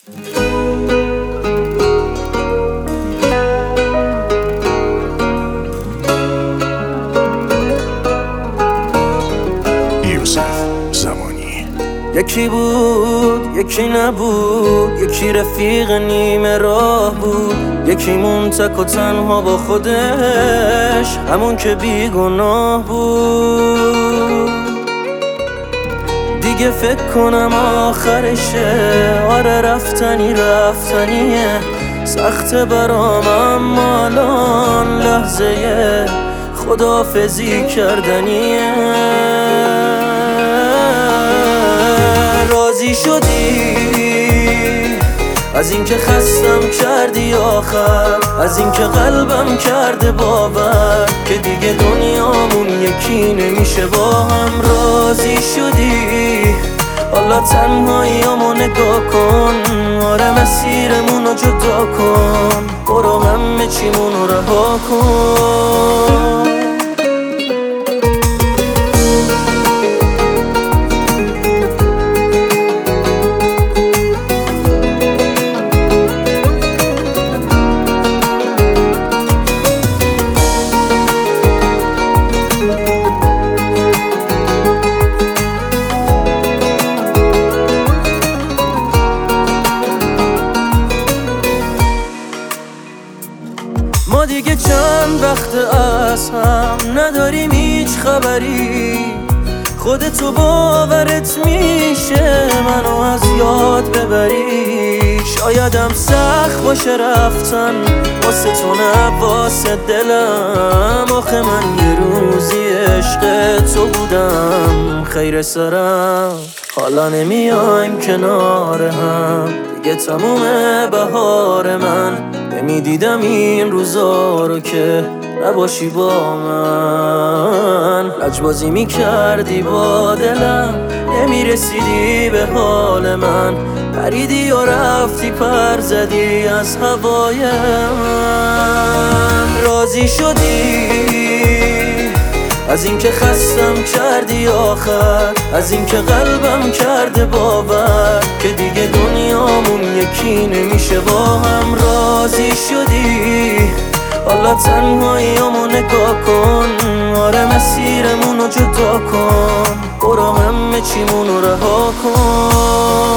یکی بود یکی نبود، یکی رفیق نیمه راه بود، یکی مون تک و تنها با خودش، همون که بیگناه بود. دیگه فکر کنم آخرشه، آره رفتنیه، سخته برام اما الان لحظه خداحافظی کردنیه. راضی شدی از اینکه خستم کردی آخر، از اینکه قلبم کرده باور که دیگه دنیامون یکی نمیشه با هم. راضی شدی حالا تنهاییامو نگاه کن، آره مسیرمونو جدا کن، برو همه چیمونو رها کن. ما دیگه چند وقت از هم نداریم هیچ خبری، خودتو باورت میشه منو از یاد ببری. شایدم سخت باشه رفتن واسه تو نه واسه دلم، آخه من یه روزی عشق تو بودم خیر سرم. حالا نمیایم کنار هم دیگه، تموم بهار من، نمیدیدم این روزا رو که نباشی با من. لجبازی میکردی با دلم، نمیرسیدی به حال من، پریدی و رفتی پر زدی از هوای من. راضی شدی از اینکه خستم کردی آخر، از اینکه قلبم کرده باور که دیگه دنیامون یکی نمیشه با هم. راضی شدی حالا تنهاییامو نگاه کن، آره مسیرمونو جدا کن، برو همه چیمونو رها کن.